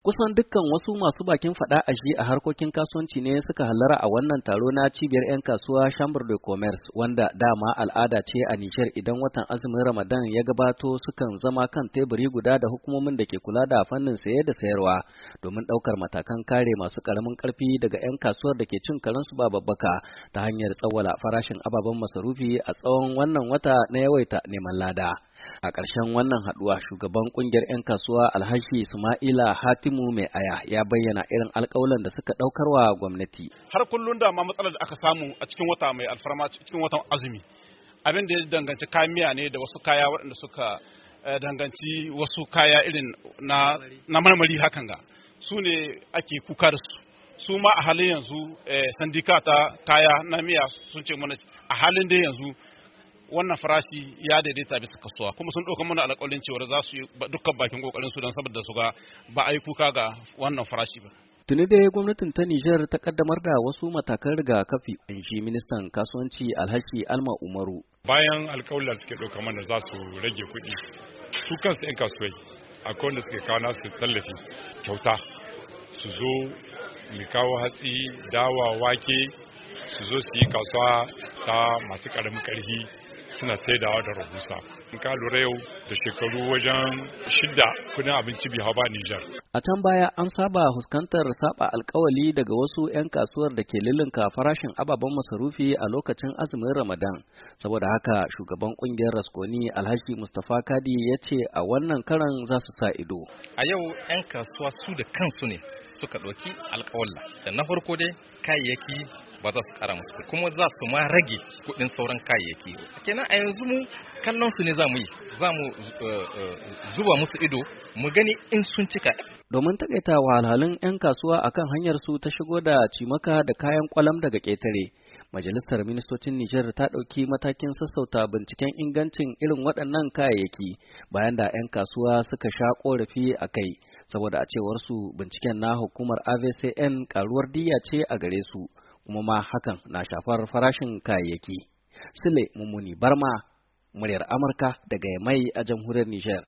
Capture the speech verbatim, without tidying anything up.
Kusan dukkan wasu masu bakin faɗa a shi a harkokin kasuwanci ne suka hallara a wannan taro na cibiyar 'yan kasuwa Chambre de Commerce, wanda dama al'ada ce a Nijar idan watan azumin Ramadan ya gabato sukan zama kan teburi guda da hukumomin da ke kula da fannin saye da sayarwa domin ɗaukar matakan kare masu ƙaramin ƙarfi daga 'yan kasuwar da ke cin karensu ba babbaka ta hanyar tsawwala farashin ababen masarufi a tsawon wannan wata na yawaita neman lada. A ƙarshen wannan haɗuwa shugaban ƙungiyar 'yan kasuwa Alhaji Ismaila Hatimu Mai Aya ya bayyana irin alƙawulan da suka ɗaukarwa gwamnati. Har kullum da ma matsalar da aka samu a cikin wata mai alfarma cikin watan azumi abin da ya danganci kayan miya ne da wasu kaya waɗanda suka danganci wasu kaya irin na, na marmari hakan ga su ne ake kuka da su. Su ma a halin yanzu sandika ta kaya na miya sun ce mana a halin da yanzu wannan farashi ya daidaita bisa kasuwa kuma sun ɗauka mana alƙawarin cewa za su yi dukkan bakin kokarin su don saboda su ga ba a yi kuka ga wannan farashi ba. Tuni dai gwamnatin ta Nijar ta kaddamar da wasu matakan rigakafi, in shi ministan kasuwanci Alhaji Alma Umaru. Bayan alƙawarin da suke ɗauka mana za su rage kuɗi, su kansu 'yan kasuwai akwai wanda suke kawo nasu tallafi kyauta, su zo mu kawo hatsi, dawa, wake, su zo su yi kasuwa ta masu ƙaramin ƙarfi suna saidawa da rahusa. In ka lura yau da shekaru wajen shida kudin abinci bai hau ba Nijar. A can baya an saba fuskantar saba alkawali daga wasu 'yan kasuwar da ke lilinka farashin ababen masarufi a lokacin azumin Ramadan. Saboda haka shugaban kungiyar Raskoni Alhaji Mustapha Kadi ya ce a wannan karan za su sa ido. A yau 'yan kasuwa su da kansu ne suka ɗauki alkawalla. Da na farko dai kayayyaki ba za su kara musu kuma za su ma rage kuɗin sauran kayayyaki. Kenan a yanzu mu kallon su ne za mu yi, za mu zuba musu ido mu gani in sun cika. Domin takaita wahalhalun 'yan kasuwa akan hanyar su ta shigo da cimaka da kayan kwalam daga ƙetare, Majalisar Ministocin Nijar ta ɗauki matakin sassauta binciken ingancin irin waɗannan kayayyaki bayan da 'yan kasuwa suka sha ƙorafi a kai, saboda a cewar su binciken na hukumar A V C N ƙaruwar diyya ce a gare su, kuma ma hakan na shafar farashin kayayyaki. Sule Mummuni Barma, muryar Amurka daga Yamai a jamhuriyar Nijar.